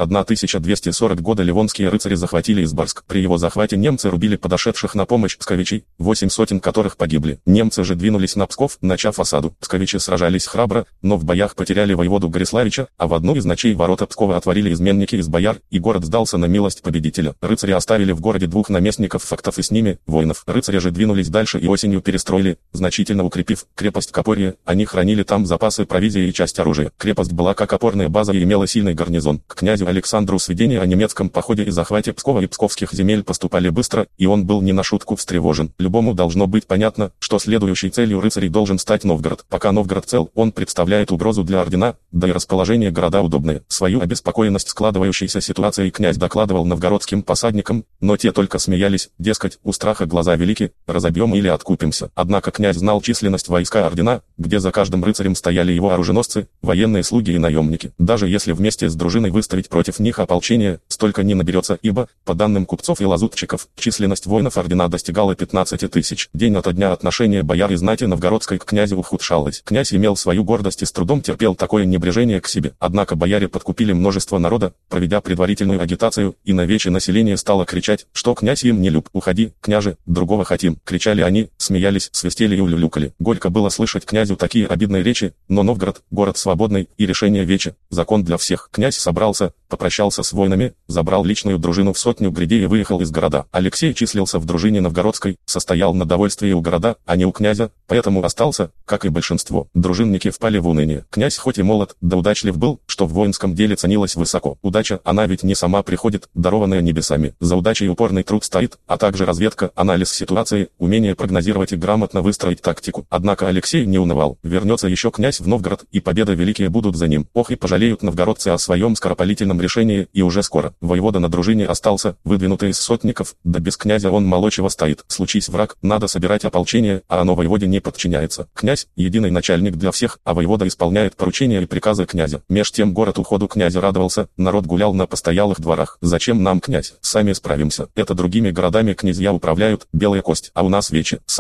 Speaker 1: 1240 года ливонские рыцари захватили Изборск. При его захвате немцы рубили подошедших на помощь псковичей, 8 сотен которых погибли. Немцы же двинулись на Псков, начав осаду. Псковичи сражались храбро, но в боях потеряли воеводу Гориславича, а в одну из ночей ворота Пскова отворили изменники из бояр, и город сдался на милость победителя. Рыцари оставили в городе 2 наместников фактов и с ними воинов. Рыцари же двинулись дальше и осенью перестроили, значительно укрепив крепость Копорье. Они хранили там запасы провизии и часть оружия. Крепость была как опорная база и имела сильный гарнизон. К князю Александру сведения о немецком походе и захвате Пскова и псковских земель поступали быстро, и он был не на шутку встревожен. Любому должно быть понятно, что следующей целью рыцарей должен стать Новгород. Пока Новгород цел, он представляет угрозу для ордена, да и расположение города удобное. Свою обеспокоенность складывающейся ситуацией князь докладывал новгородским посадникам, но те только смеялись, дескать, у страха глаза велики, разобьем или откупимся. Однако князь знал численность войска ордена, где за каждым рыцарем стояли его оруженосцы, военные слуги и наемники. Даже если вместе с дружиной выставить против них ополчение, столько не наберется, ибо, по данным купцов и лазутчиков, численность воинов ордена достигала 15 тысяч. День ото дня отношение бояр и знати новгородской к князю ухудшалось. Князь имел свою гордость и с трудом терпел такое небрежение к себе. Однако бояре подкупили множество народа, проведя предварительную агитацию, и на вече население стало кричать, что князь им не люб. «Уходи, княже, другого хотим!» Кричали они, смеялись, свистели и улюлюкали. Горько было слышать князю такие обидные речи, но Новгород, город свободный, и решение вече, закон для всех. Князь собрался, попрощался с воинами, забрал личную дружину в 100 гридей и выехал из города. Алексей числился в дружине новгородской, состоял на довольствии у города, а не у князя, поэтому остался, как и большинство. Дружинники впали в уныние. Князь хоть и молод, да удачлив был, что в воинском деле ценилась высоко. Удача, она ведь не сама приходит, дарованная небесами. За удачей упорный труд стоит, а также разведка, анализ ситуации, умение прогнозировать и грамотно выстроить тактику. Однако Алексей не унывал. Вернется еще князь в Новгород, и победы великие будут за ним. Ох, и пожалеют новгородцы о своем скоропалительном решении, и уже скоро. Воевода на дружине остался, выдвинутый из сотников, да без князя он молочего стоит. Случись враг, надо собирать ополчение, а оно воеводе не подчиняется. Князь – единый начальник для всех, а воевода исполняет поручения и приказы князя. Меж тем город уходу князя радовался, народ гулял на постоялых дворах. Зачем нам князь? Сами справимся. Это другими городами князья управляют, белая кость, а у нас вече. Сами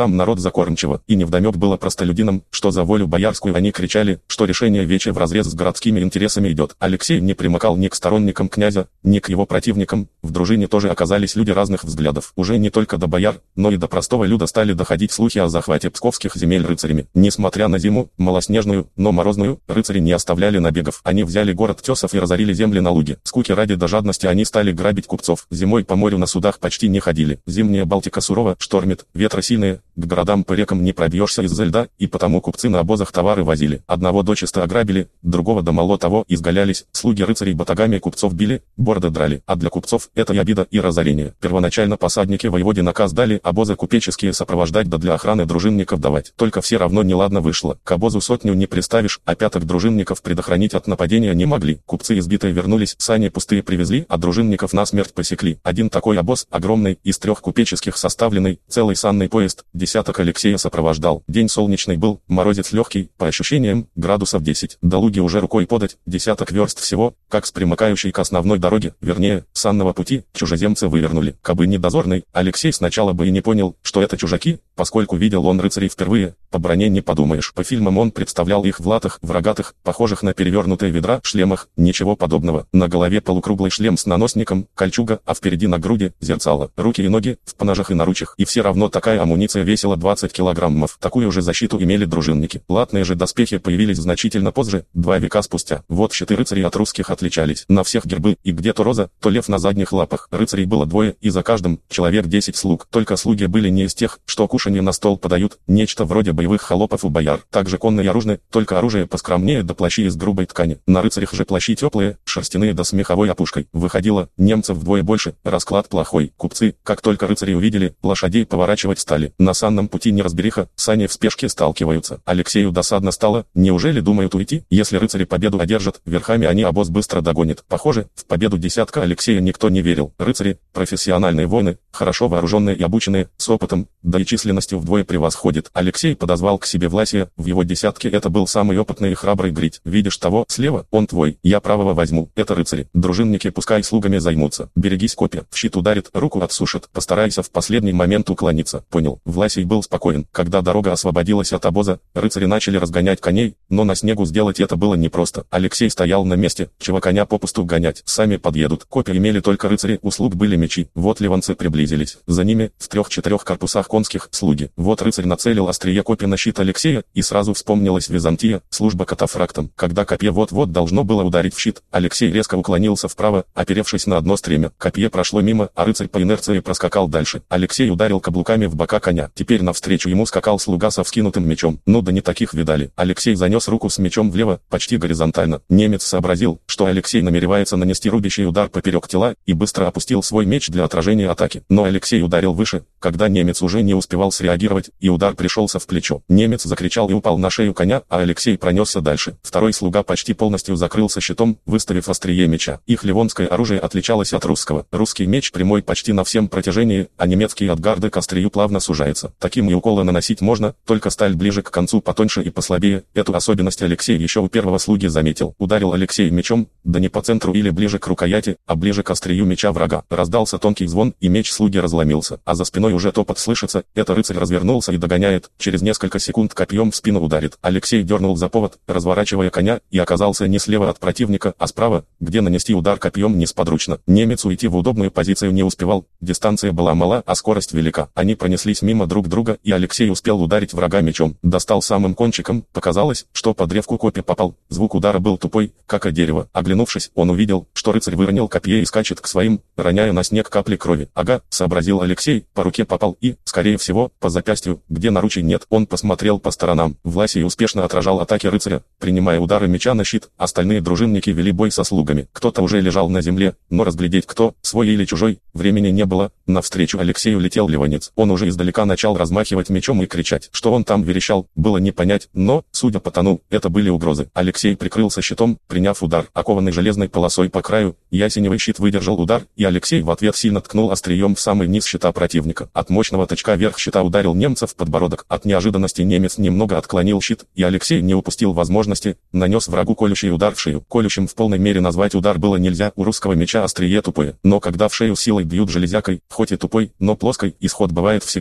Speaker 1: сам народ закормчиво, и невдомек было простолюдинам, что за волю боярскую они кричали, что решение веча вразрез с городскими интересами идет. Алексей не примыкал ни к сторонникам князя, ни к его противникам, в дружине тоже оказались люди разных взглядов. Уже не только до бояр, но и до простого люда стали доходить слухи о захвате псковских земель рыцарями. Несмотря на зиму, малоснежную, но морозную, рыцари не оставляли набегов. Они взяли город Тесов и разорили земли на Луге. Скуки ради до жадности они стали грабить купцов. Зимой по морю на судах почти не ходили. Зимняя Балтика сурова, штормит, ветры сильные, к городам по рекам не пробьешься из-за льда, и потому купцы на обозах товары возили. Одного дочисто ограбили, другого до мало того изгалялись, слуги рыцарей батагами купцов били, бороды драли. А для купцов это и обида, и разорение. Первоначально посадники воеводе наказ дали обозы купеческие сопровождать, да для охраны дружинников давать. Только все равно неладно вышло. К обозу сотню не приставишь, а пяток дружинников предохранить от нападения не могли. Купцы избитые вернулись, сани пустые привезли, а дружинников насмерть посекли. Один такой обоз, огромный, из 3 купеческих составленный, целый санный поезд, десяток Алексея сопровождал. День солнечный был, морозец легкий, по ощущениям, градусов 10. До Луги уже рукой подать, десяток верст всего, как с примыкающей к основной дороге, вернее, санного пути, чужеземцы вывернули. Кабы не дозорный, Алексей сначала бы и не понял, что это чужаки, поскольку видел он рыцарей впервые, по броне не подумаешь. По фильмам он представлял их в латах, в рогатых, похожих на перевернутые ведра, шлемах, ничего подобного. На голове полукруглый шлем с наносником, кольчуга, а впереди на груди зерцало. Руки и ноги в поножах и наручах. И все равно такая амуниция весила 20 килограммов. Такую же защиту имели дружинники. Латные же доспехи появились значительно позже, 2 века спустя. Вот щиты рыцарей от русских отличались. На всех гербы, и где то роза, то лев на задних лапах. Рыцарей было 2, и за каждым человек 10 слуг. Только слуги были не из тех, что кушанье на стол подают, нечто вроде боевых холопов у бояр. Также конные и оружные, только оружие поскромнее да плащи из грубой ткани. На рыцарях же плащи теплые, шерстяные да с меховой опушкой. Выходило, немцев вдвое больше, расклад плохой. Купцы, как только рыцарей увидели, лошадей поворачивать стали. На санном пути неразбериха, сани в спешке сталкиваются. Алексею досадно стало, неужели думают уйти? Если рыцари победу одержат, верхами они обоз быстро догонят. Похоже, в победу десятка Алексея никто не верил. Рыцари, профессиональные воины, хорошо вооруженные и обученные, с опытом, да и численностью вдвое превосходит. Алексей подозвал к себе Власия, в его десятке это был самый опытный и храбрый Грить. Видишь того, слева, он твой, я правого возьму, это рыцари. Дружинники пускай слугами займутся. Берегись копья, в щит ударит, руку отсушит, постарайся в последний момент уклониться. Понял. Власий был спокоен. Когда дорога освободилась от обоза, рыцари начали разгонять коней, но на снегу сделать это было непросто. Алексей стоял на месте, чего коня попусту гонять, сами подъедут. Копья имели только рыцари, у слуг были мечи. Вот ливанцы приблизились. За ними, в 3-4 корпусах конских, слуги. Вот рыцарь нацелил острие копья на щит Алексея, и сразу вспомнилась Византия, служба катафрактом. Когда копье вот-вот должно было ударить в щит, Алексей резко уклонился вправо, оперевшись на одно стремя. Копье прошло мимо, а рыцарь по инерции проскакал дальше. Алексей ударил каблуками в бока коня. Теперь навстречу ему скакал слуга со вскинутым мечом. Ну да не таких видали. Алексей занес руку с мечом влево, почти горизонтально. Немец сообразил, что Алексей намеревается нанести рубящий удар поперек тела, и быстро опустил свой меч для отражения атаки. Но Алексей ударил выше, когда немец уже не успевал среагировать, и удар пришелся в плечо. Немец закричал и упал на шею коня, а Алексей пронесся дальше. Второй слуга почти полностью закрылся щитом, выставив острие меча. Их ливонское оружие отличалось от русского. Русский меч прямой почти на всем протяжении, а немецкий от гарды к острию плавно сужается. Таким и уколы наносить можно, только сталь ближе к концу потоньше и послабее. Эту особенность Алексей еще у первого слуги заметил. Ударил Алексей мечом, да не по центру или ближе к рукояти, а ближе к острию меча врага. Раздался тонкий звон, и меч слуги разломился. А за спиной уже топот слышится. Это рыцарь развернулся и догоняет. Через несколько секунд копьем в спину ударит. Алексей дернул за повод, разворачивая коня, и оказался не слева от противника, а справа, где нанести удар копьем несподручно. Немец уйти в удобную позицию не успевал. Дистанция была мала, а скорость велика. Они пронеслись мимо друг друга, и Алексей успел ударить врага мечом. Достал самым кончиком, показалось, что под древку копья попал. Звук удара был тупой, как от дерева. Оглянувшись, он увидел, что рыцарь выронил копье и скачет к своим, роняя на снег капли крови. Ага, сообразил Алексей, по руке попал и, скорее всего, по запястью, где наручей нет. Он посмотрел по сторонам. Власий успешно отражал атаки рыцаря, принимая удары меча на щит. Остальные дружинники вели бой со слугами. Кто-то уже лежал на земле, но разглядеть кто, свой или чужой, времени не было. Навстречу Алексею летел ливанец. Он уже издалека начал размахивать мечом и кричать. Что он там верещал, было не понять, но, судя по тону, это были угрозы. Алексей прикрылся щитом, приняв удар. Окованный железной полосой по краю, ясеневый щит выдержал удар, и Алексей в ответ сильно ткнул острием в самый низ щита противника. От мощного тычка верх щита ударил немца в подбородок. От неожиданности немец немного отклонил щит, и Алексей не упустил возможности, нанес врагу колющий удар в шею. Колющим в полной мере назвать удар было нельзя, у русского меча острие тупое. Но когда в шею силой бьют железякой, хоть и тупой, но плоской, исход бывает всегда один.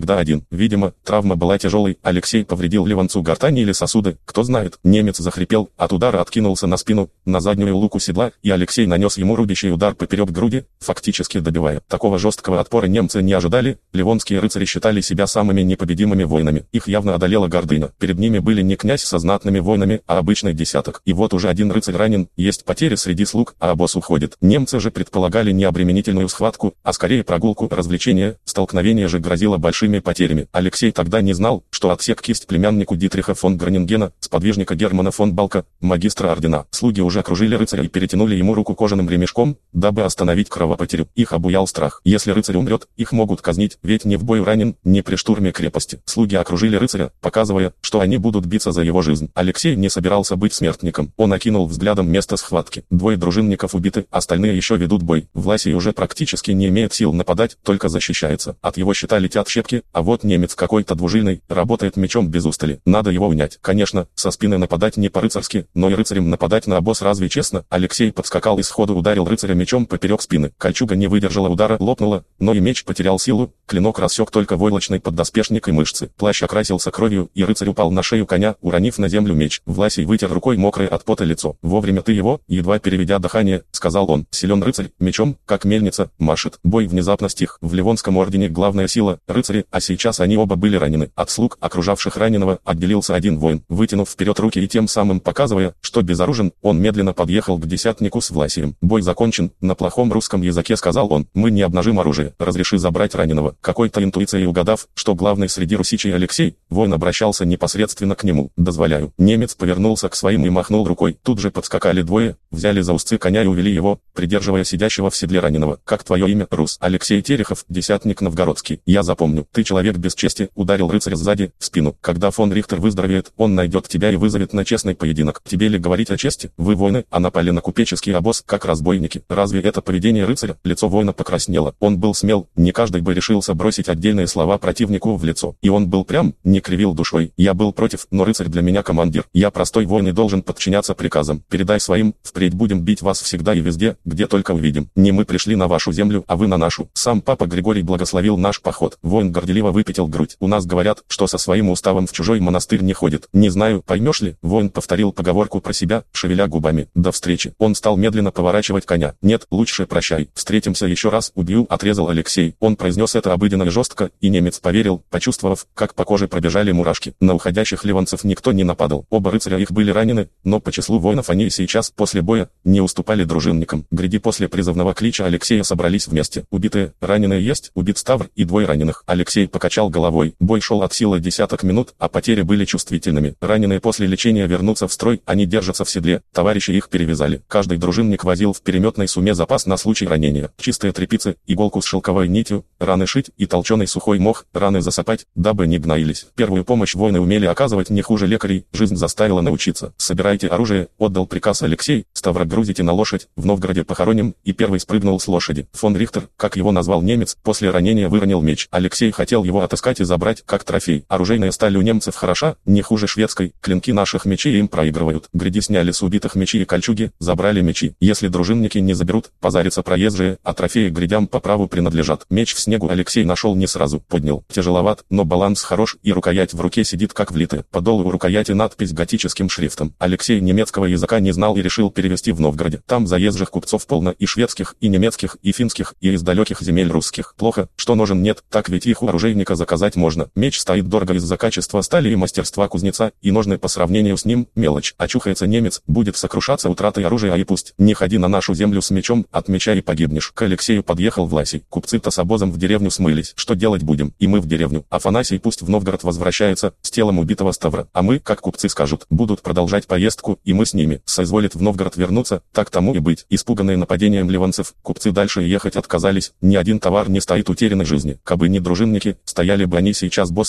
Speaker 1: Видимо, травма была тяжелой. Алексей повредил ливанцу гортани или сосуды, кто знает. Немец захрипел, от удара откинулся на спину, на заднюю луку седла, и Алексей нанес ему рубящий удар поперек груди, фактически добивая. Такого жесткого отпора немцы не ожидали. Ливонские рыцари считали себя самыми непобедимыми воинами. Их явно одолела гордыня. Перед ними были не князь со знатными воинами, а обычный десяток. И вот уже один рыцарь ранен, есть потери среди слуг, а обоз уходит. Немцы же предполагали не обременительную схватку, а скорее прогулку, развлечение. Столкновение же грозило большими потерями. Алексей тогда не знал, что отсек кисть племяннику Дитриха фон Гронингена, сподвижника Германа фон Балка, магистра ордена. Слуги уже окружили рыцаря и перетянули ему руку кожаным ремешком, дабы остановить кровопотерю. Их обуял страх. Если рыцарь умрет, их могут казнить, ведь не в бою ранен, не при штурме крепости. Слуги окружили рыцаря, показывая, что они будут биться за его жизнь. Алексей не собирался быть смертником. Он окинул взглядом место схватки. Двое дружинников убиты, остальные еще ведут бой. Власий уже практически не имеет сил нападать, только защищается. От его щита летят щепки, а вот немец какой-то двужильный, работает мечом без устали. Надо его унять. Конечно, со спины нападать не по-рыцарски, но и рыцарям нападать на обоз разве честно? Алексей подскакал и сходу ударил рыцаря мечом поперек спины. Кольчуга не выдержала удара, лопнула, но и меч потерял силу, клинок рассек только войлочный поддоспешник и мышцы. Плащ окрасился кровью, и рыцарь упал на шею коня, уронив на землю меч. Власий вытер рукой мокрое от пота лицо. «Вовремя ты его», едва переведя дыхание, сказал он. Силен рыцарь, мечом, как мельница, машет. Бой внезапно стих. В Ливонском ордене главная сила — рыцари, а сейчас они оба были ранены. От слуг, окружавших раненого, отделился один воин. Вытянув вперед руки и тем самым показывая, что безоружен, он медленно подъехал к десятнику с Власием. «Бой закончен», на плохом русском языке сказал он. «Мы не обнажим оружие. Разреши забрать раненого». Какой-то интуицией угадав, что главный среди русичей Алексей, воин обращался непосредственно к нему. «Дозволяю». Немец повернулся к своим и махнул рукой. Тут же подскакали двое, взяли за узцы коня и увели его, придерживая сидящего в седле раненого. «Как твое имя, Рус?» «Алексей Терехов, десятник новгородский». «Я запомню. Ты человек без чести», ударил рыцарь сзади, в спину. «Когда фон Рихтер выздоровеет, он найдет тебя и вызовет на честный поединок. Тебе ли говорить о чести? Вы воины, а напали на купеческий обоз, как разбойники. Разве это поведение рыцаря?» Лицо воина покраснело. Он был смел, не каждый бы решился бросить отдельные слова противнику в лицо. И он был прям, не кривил душой. «Я был против, но рыцарь для меня командир. Я простой воин и должен подчиняться приказам. Передай своим, впредь будем бить вас всегда и везде, где только увидим. Не мы пришли на вашу землю, а вы на нашу. Сам папа Григорий благословил наш поход». Воин горделиво выпятил грудь. «У нас говорят, что со своим уставом в чужой монастырь не ходит. Не знаю, поймешь ли?» Воин повторил поговорку про себя, шевеля губами. «До встречи». Он стал медленно поворачивать коня. «Нет, лучше прощай. Встретимся еще раз, убью», отрезал Алексей. Он произнес это обыденно и жестко, и немец поверил, почувствовав, как по коже пробежали мурашки. На уходящих ливанцев никто не нападал. Оба рыцаря их были ранены, но по числу воинов они и сейчас, после боя, не уступали дружинникам. Гряди после призывного клича Алексея собрались вместе. Убитые, раненые есть, убит Ставр и двое раненых. Алексей покачал головой. Бой шел от силы десяток минут, а потери были чувствительными. Раненые после лечения вернутся в строй, они держатся в седле, товарищи их перевязали. Каждый дружинник возил в переметной суме запас на случай ранения. Чистые тряпицы, иголку с шелковой нитью, раны шить и толченый сухой мох, раны засыпать, дабы не гноились. Первую помощь воины умели оказывать не хуже лекарей, жизнь заставила научиться. «Собирайте оружие», отдал приказ Алексей. «Ставра грузите на лошадь, в Новгороде похороним», и первый спрыгнул с лошади. Фон Рихтер, как его назвал немец, после ранения выронил меч. Алексей хотел его отыскать и забрать, как трофей. Оружейная сталь у немцев хороша, не хуже шведской, клинки наших мечей им проигрывают. Гряди сняли с убитых мечи и кольчуги, забрали мечи. Если дружинники не заберут, позарятся проезжие, а трофеи грядям по праву принадлежат. Меч в снегу Алексей нашел не сразу, поднял. Тяжеловат, но баланс хорош, и рукоять в руке сидит как влитая. Подол у рукояти надпись готическим шрифтом. Алексей немецкого языка не знал и решил перевести в Новгороде. Там заезжих купцов полно, и шведских, и немецких, и финских, и из далеких земель русских. Плохо, что ножен нет, так ведь их у оружейника заказать можно. Меч стоит дорого из-за качества стали и мастерства кузнеца, и ножны по сравнению с ним мелочь. Очухается немец, будет сокрушаться утратой оружия, и пусть. Не ходи на нашу землю с мечом, от меча и погибнешь. К Алексею подъехал Власий. Купцы-то с обозом в деревню смылись. Что делать будем? И мы в деревню. Афанасий пусть в Новгород возвращается, с телом убитого Ставра. А мы, как купцы скажут, будут продолжать поездку, и мы с ними. Соизволит в Новгород вернуться, так тому и быть. Испуганные нападением ливанцев, купцы дальше ехать отказались. Ни один товар не стоит утерянной жизни. Кабы не дружинники, стояли бы они сейчас босые и раздетые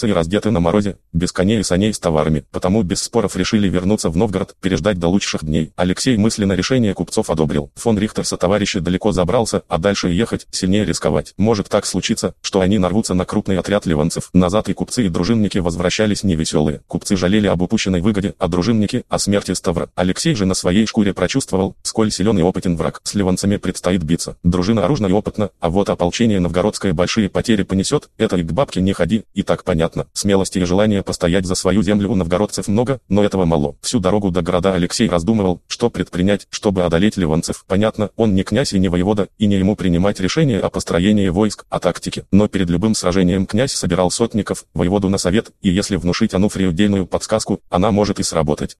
Speaker 1: лето на морозе, без коней и саней с товарами, потому без споров решили вернуться в Новгород, переждать до лучших дней. Алексей мысленно решение купцов одобрил. Фон Рихтер со товарищи далеко забрался, а дальше ехать, сильнее рисковать. Может так случиться, что они нарвутся на крупный отряд ливанцев. Назад и купцы, и дружинники возвращались невеселые. Купцы жалели об упущенной выгоде, а дружинники — о смерти Ставра. Алексей же на своей шкуре прочувствовал, сколь силен и опытен враг. С ливанцами предстоит биться. Дружина оружна и опытна, а вот ополчение новгородское большие потери понесет, это и к бабке не ходи, и так понятно. Смелости и желания постоять за свою землю у новгородцев много, но этого мало. Всю дорогу до города Алексей раздумывал, что предпринять, чтобы одолеть ливанцев. Понятно, он не князь и не воевода, и не ему принимать решение о построении войск, о тактике. Но перед любым сражением князь собирал сотников, воеводу на совет, и если внушить Ануфрию дельную подсказку, она может и сработать.